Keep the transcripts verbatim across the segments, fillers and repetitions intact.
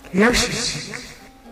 Yaş ışık.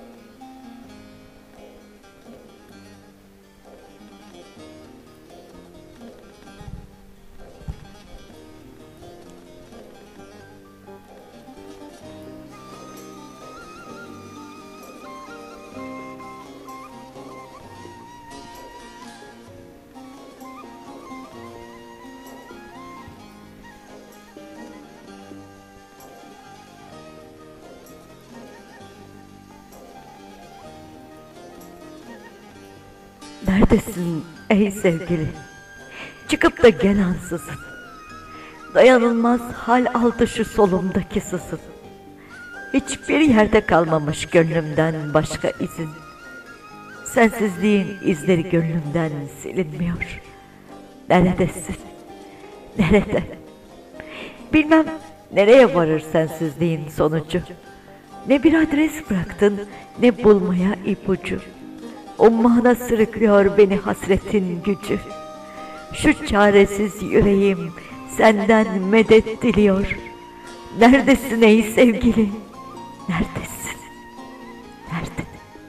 Neredesin ey sevgili? Çıkıp da gel ansızın. Dayanılmaz hal aldı şu solumdaki sızın. Hiçbir yerde kalmamış gönlümden başka izin. Sensizliğin izleri gönlümden silinmiyor. Neredesin? Nerede? Bilmem nereye varır sensizliğin sonucu. Ne bir adres bıraktın, ne bulmaya ipucu. Ummana sürüklüyor beni hasretin gücü. Şu çaresiz yüreğim senden medet diliyor. Neredesin ey sevgili? Neredesin? Nerede?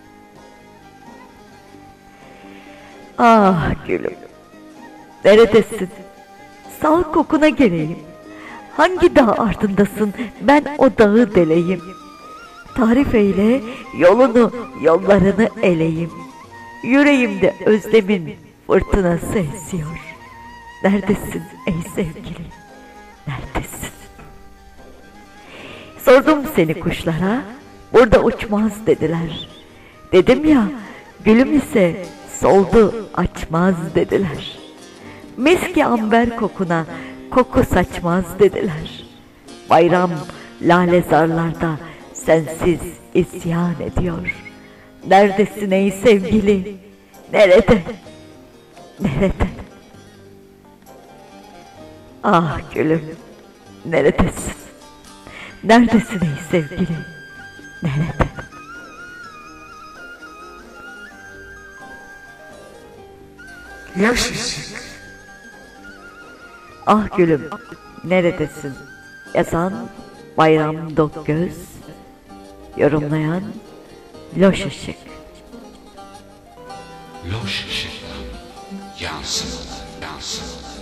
Ah gülüm, neredesin? Sal kokuna geleyim. Hangi dağ ardındasın, ben o dağı deleyim. Tarif eyle, yolunu, yollarını eleyim. Yüreğimde özlemin fırtınası esiyor. Neredesin ey sevgili? Neredesin? Sordum seni kuşlara, burada uçmaz dediler. Dedim ya, gülüm ise soldu açmaz dediler. Miski amber kokuna koku saçmaz dediler. Bayram lalezarlarda sensiz isyan ediyor. Neredesin ey sevgili? Nerede? Nerede? Ah gülüm, neredesin? Neredesin ey sevgili? Nerede? Yaş ışık. Ah gülüm, neredesin? Yazan Bayram Dokgöz, yorumlayan Loş Işık. Loş ışıktan yansımalar, yansımalar.